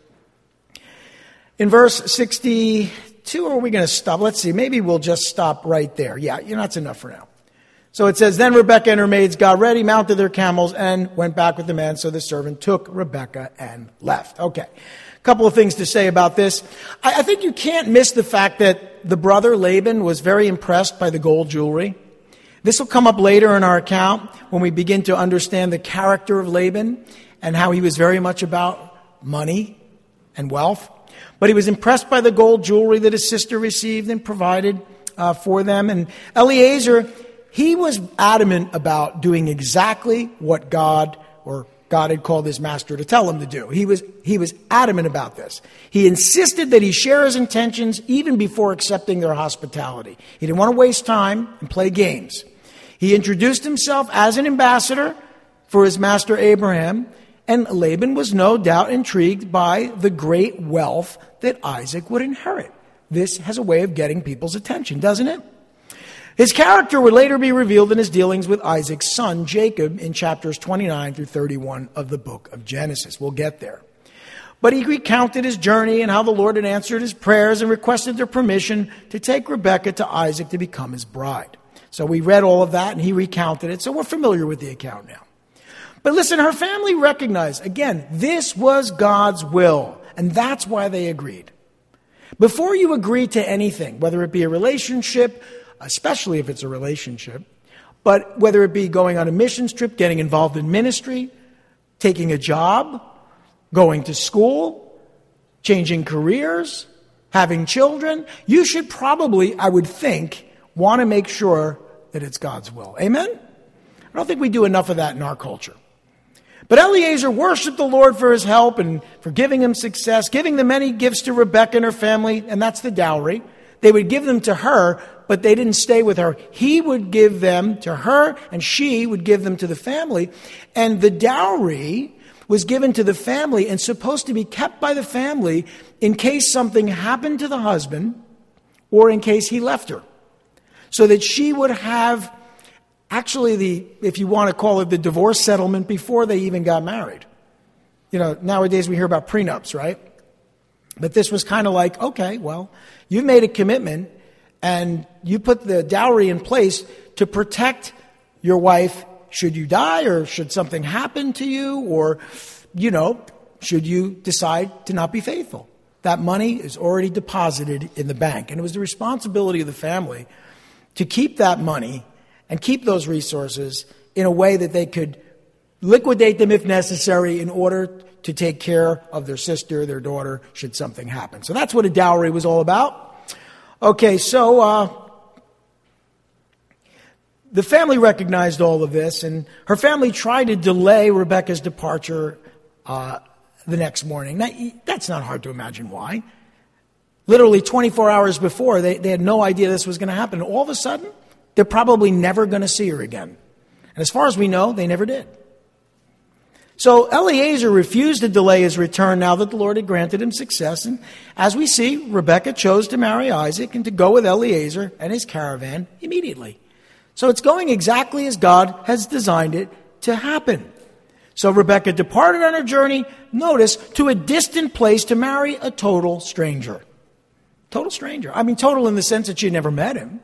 In verse sixty-two, or are we going to stop? Let's see. Maybe we'll just stop right there. Yeah, you know, that's enough for now. So it says, then Rebekah and her maids got ready, mounted their camels, and went back with the man. So the servant took Rebekah and left. Okay. A couple of things to say about this. I, I think you can't miss the fact that the brother Laban was very impressed by the gold jewelry. This will come up later in our account when we begin to understand the character of Laban and how he was very much about money and wealth. But he was impressed by the gold jewelry that his sister received and provided uh, for them. And Eliezer, he was adamant about doing exactly what God or God had called his master to tell him to do. He was, he was adamant about this. He insisted that he share his intentions even before accepting their hospitality. He didn't want to waste time and play games. He introduced himself as an ambassador for his master Abraham, and Laban was no doubt intrigued by the great wealth that Isaac would inherit. This has a way of getting people's attention, doesn't it? His character would later be revealed in his dealings with Isaac's son, Jacob, in chapters twenty-nine through thirty-one of the book of Genesis. We'll get there. But he recounted his journey and how the Lord had answered his prayers and requested their permission to take Rebekah to Isaac to become his bride. So we read all of that, and he recounted it, so we're familiar with the account now. But listen, her family recognized, again, this was God's will, and that's why they agreed. Before you agree to anything, whether it be a relationship, especially if it's a relationship, but whether it be going on a missions trip, getting involved in ministry, taking a job, going to school, changing careers, having children, you should probably, I would think, want to make sure that it's God's will. Amen? I don't think we do enough of that in our culture. But Eliezer worshiped the Lord for his help and for giving him success, giving the many gifts to Rebekah and her family, and that's the dowry. They would give them to her, but they didn't stay with her. He would give them to her, and she would give them to the family. And the dowry was given to the family and supposed to be kept by the family in case something happened to the husband or in case he left her. So that she would have actually the, if you want to call it the divorce settlement before they even got married. You know, nowadays we hear about prenups, right? But this was kind of like, okay, well, you've made a commitment and you put the dowry in place to protect your wife should you die or should something happen to you or, you know, should you decide to not be faithful. That money is already deposited in the bank. And it was the responsibility of the family to keep that money and keep those resources in a way that they could liquidate them if necessary in order to take care of their sister, their daughter, should something happen. So that's what a dowry was all about. Okay, so uh, the family recognized all of this, and her family tried to delay Rebekah's departure uh, the next morning. Now, that's not hard to imagine why. Literally twenty-four hours before, they, they had no idea this was going to happen. All of a sudden, they're probably never going to see her again. And as far as we know, they never did. So Eliezer refused to delay his return now that the Lord had granted him success. And as we see, Rebekah chose to marry Isaac and to go with Eliezer and his caravan immediately. So it's going exactly as God has designed it to happen. So Rebekah departed on her journey, notice, to a distant place to marry a total stranger. Total stranger. I mean, total in the sense that she had never met him.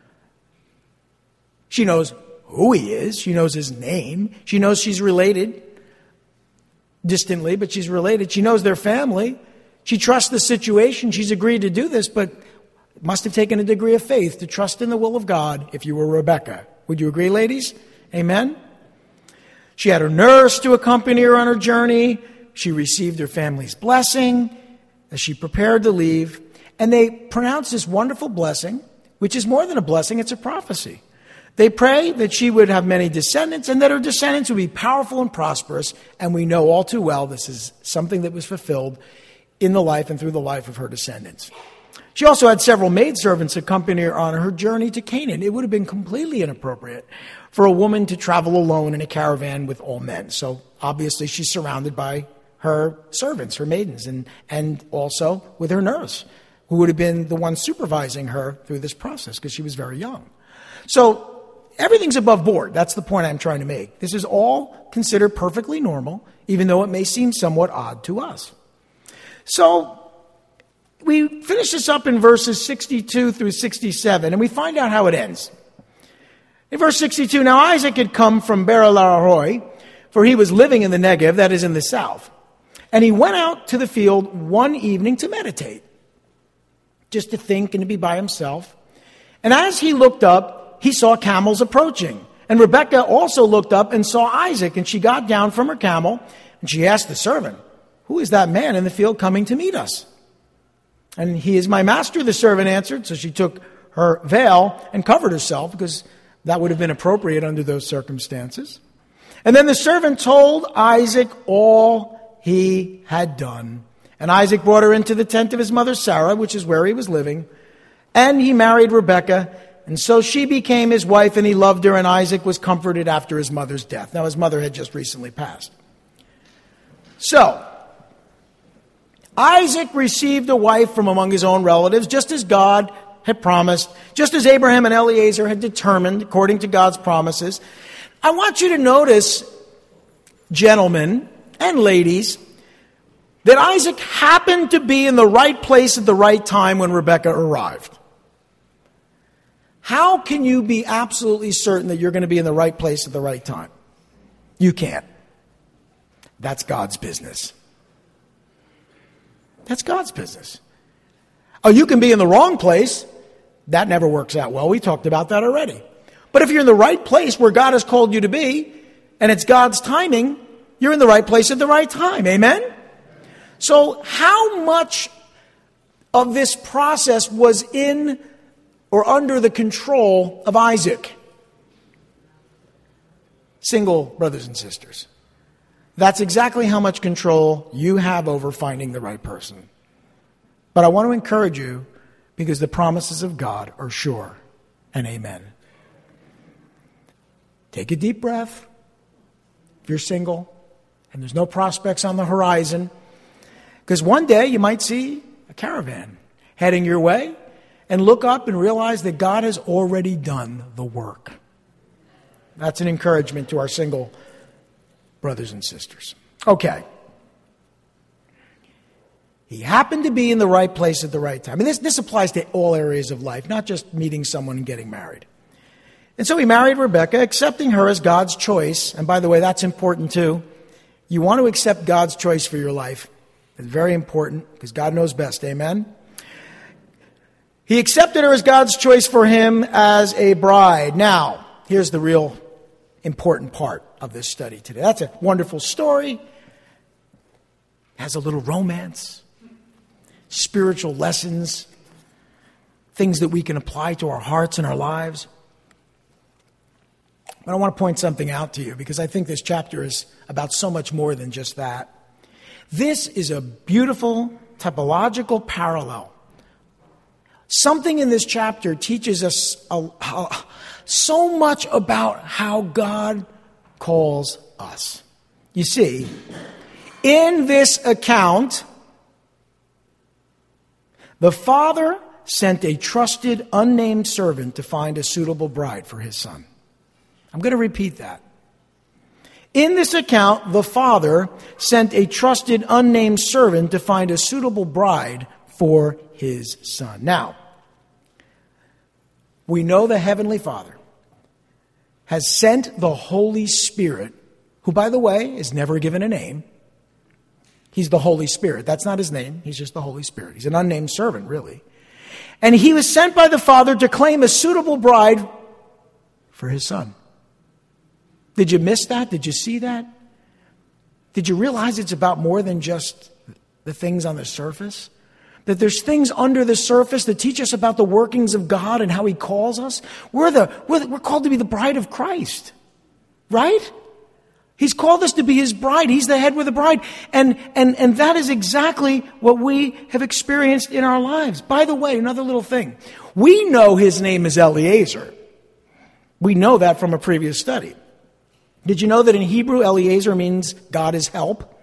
She knows who he is. She knows his name. She knows she's related distantly, but she's related. She knows their family. She trusts the situation. She's agreed to do this, but it must have taken a degree of faith to trust in the will of God if you were Rebekah. Would you agree, ladies? Amen? She had her nurse to accompany her on her journey. She received her family's blessing as she prepared to leave. And they pronounced this wonderful blessing, which is more than a blessing, it's a prophecy. They pray that she would have many descendants and that her descendants would be powerful and prosperous. And we know all too well this is something that was fulfilled in the life and through the life of her descendants. She also had several maidservants accompany her on her journey to Canaan. It would have been completely inappropriate for a woman to travel alone in a caravan with all men. So obviously she's surrounded by her servants, her maidens, and, and also with her nurse, who would have been the one supervising her through this process because she was very young. So everything's above board. That's the point I'm trying to make. This is all considered perfectly normal, even though it may seem somewhat odd to us. So we finish this up in verses sixty-two through sixty-seven, and we find out how it ends. In verse sixty-two, now Isaac had come from Beer-lahai, for he was living in the Negev, that is in the south. And he went out to the field one evening to meditate, just to think and to be by himself. And as he looked up, he saw camels approaching. And Rebekah also looked up and saw Isaac, and she got down from her camel, and she asked the servant, "Who is that man in the field coming to meet us?" "And he is my master," the servant answered. So she took her veil and covered herself, because that would have been appropriate under those circumstances. And then the servant told Isaac all he had done. And Isaac brought her into the tent of his mother Sarah, which is where he was living. And he married Rebekah. And so she became his wife, and he loved her, and Isaac was comforted after his mother's death. Now, his mother had just recently passed. So, Isaac received a wife from among his own relatives, just as God had promised, just as Abraham and Eliezer had determined, according to God's promises. I want you to notice, gentlemen and ladies, that Isaac happened to be in the right place at the right time when Rebekah arrived. How can you be absolutely certain that you're going to be in the right place at the right time? You can't. That's God's business. That's God's business. Oh, you can be in the wrong place. That never works out well. We talked about that already. But if you're in the right place where God has called you to be, and it's God's timing, you're in the right place at the right time. Amen? So how much of this process was in or under the control of Isaac? Single brothers and sisters. That's exactly how much control you have over finding the right person. But I want to encourage you, because the promises of God are sure and amen. Take a deep breath if you're single and there's no prospects on the horizon, because one day you might see a caravan heading your way and look up and realize that God has already done the work. That's an encouragement to our single brothers and sisters. Okay. He happened to be in the right place at the right time. And this, this applies to all areas of life, not just meeting someone and getting married. And so he married Rebekah, accepting her as God's choice. And by the way, that's important too. You want to accept God's choice for your life. It's very important, because God knows best. Amen? He accepted her as God's choice for him as a bride. Now, here's the real important part of this study today. That's a wonderful story. It has a little romance, spiritual lessons, things that we can apply to our hearts and our lives. But I want to point something out to you, because I think this chapter is about so much more than just that. This is a beautiful typological parallel. Something in this chapter teaches us a, a, so much about how God calls us. You see, in this account, the father sent a trusted, unnamed servant to find a suitable bride for his son. I'm going to repeat that. In this account, the father sent a trusted, unnamed servant to find a suitable bride for his son. Now, we know the Heavenly Father has sent the Holy Spirit, who, by the way, is never given a name. He's the Holy Spirit. That's not his name. He's just the Holy Spirit. He's an unnamed servant, really. And he was sent by the Father to claim a suitable bride for his son. Did you miss that? Did you see that? Did you realize it's about more than just the things on the surface? That there's things under the surface that teach us about the workings of God and how he calls us? We're, the, we're, the, we're called to be the bride of Christ, right? He's called us to be his bride. He's the head with the bride. And, and, and that is exactly what we have experienced in our lives. By the way, another little thing. We know his name is Eliezer. We know that from a previous study. Did you know that in Hebrew, Eliezer means God is help?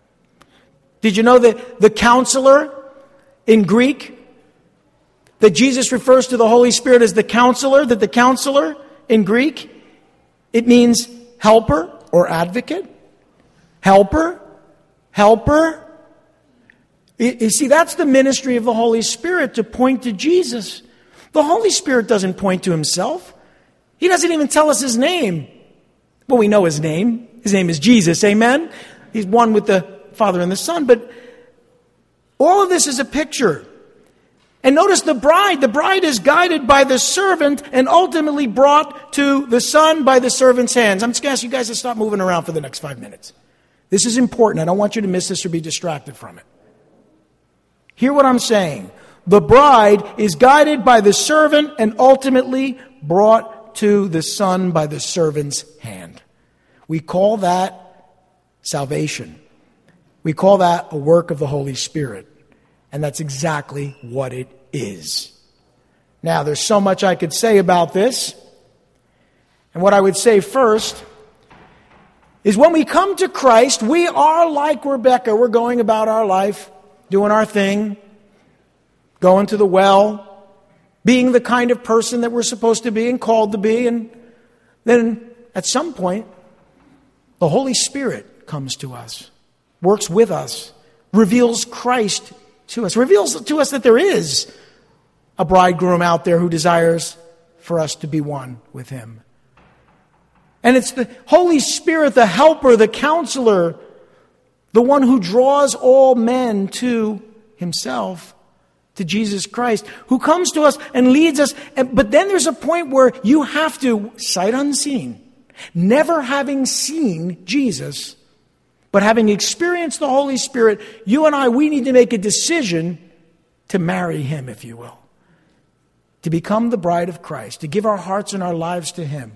Did you know that the counselor in Greek, that Jesus refers to the Holy Spirit as the counselor, that the counselor in Greek, it means helper or advocate? Helper? Helper? You see, that's the ministry of the Holy Spirit, to point to Jesus. The Holy Spirit doesn't point to himself. He doesn't even tell us his name. Well, we know his name. His name is Jesus, amen? He's one with the Father and the Son. But all of this is a picture. And notice the bride. The bride is guided by the servant and ultimately brought to the Son by the servant's hands. I'm just going to ask you guys to stop moving around for the next five minutes. This is important. I don't want you to miss this or be distracted from it. Hear what I'm saying. The bride is guided by the servant and ultimately brought to the Son by the servant's hand. We call that salvation. We call that a work of the Holy Spirit. And that's exactly what it is. Now, there's so much I could say about this. And what I would say first is when we come to Christ, we are like Rebecca. We're going about our life, doing our thing, going to the well, being the kind of person that we're supposed to be and called to be. And then at some point, the Holy Spirit comes to us, works with us, reveals Christ to us, reveals to us that there is a bridegroom out there who desires for us to be one with him. And it's the Holy Spirit, the helper, the counselor, the one who draws all men to himself, to Jesus Christ, who comes to us and leads us. But then there's a point where you have to, sight unseen, never having seen Jesus, but having experienced the Holy Spirit, you and I, we need to make a decision to marry him, if you will. To become the bride of Christ, to give our hearts and our lives to him.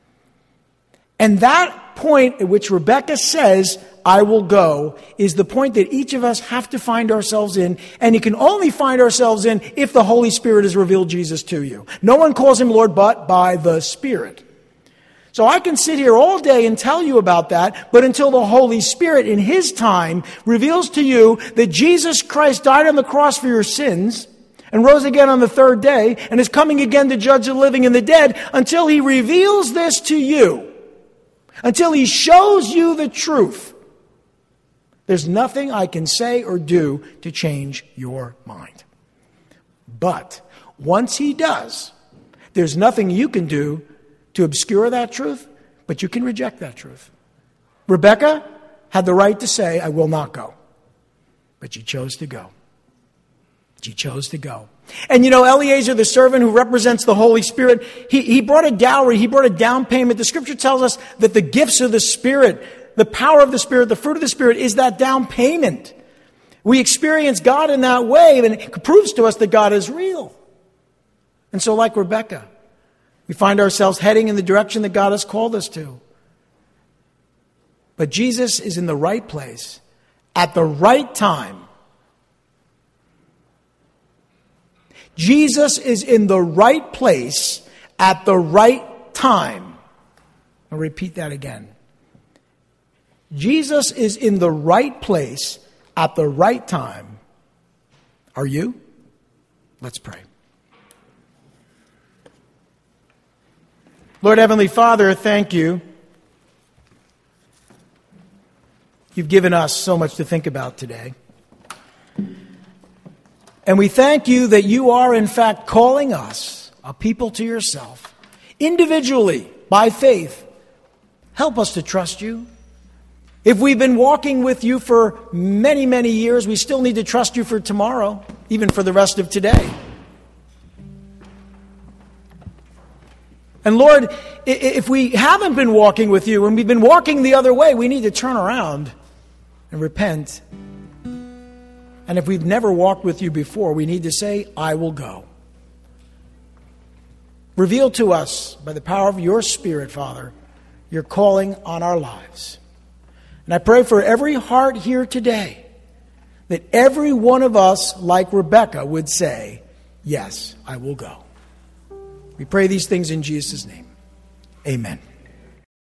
And that point at which Rebecca says, I will go, is the point that each of us have to find ourselves in. And you can only find ourselves in if the Holy Spirit has revealed Jesus to you. No one calls him Lord but by the Spirit. So I can sit here all day and tell you about that, but until the Holy Spirit in his time reveals to you that Jesus Christ died on the cross for your sins and rose again on the third day and is coming again to judge the living and the dead, until he reveals this to you, until he shows you the truth, there's nothing I can say or do to change your mind. But once he does, there's nothing you can do to obscure that truth, but you can reject that truth. Rebecca had the right to say, I will not go. But she chose to go. She chose to go. And you know, Eliezer, the servant who represents the Holy Spirit, he, he brought a dowry, he brought a down payment. The scripture tells us that the gifts of the Spirit, the power of the Spirit, the fruit of the Spirit is that down payment. We experience God in that way, and it proves to us that God is real. And so like Rebecca, we find ourselves heading in the direction that God has called us to. But Jesus is in the right place at the right time. Jesus is in the right place at the right time. I'll repeat that again. Jesus is in the right place at the right time. Are you? Let's pray. Lord Heavenly Father, thank you. You've given us so much to think about today. And we thank you that you are in fact calling us, a people, to yourself, individually, by faith. Help us to trust you. If we've been walking with you for many, many years, we still need to trust you for tomorrow, even for the rest of today. And Lord, if we haven't been walking with you and we've been walking the other way, we need to turn around and repent. And if we've never walked with you before, we need to say, I will go. Reveal to us, by the power of your Spirit, Father, your calling on our lives. And I pray for every heart here today that every one of us, like Rebekah, would say, yes, I will go. We pray these things in Jesus' name. Amen.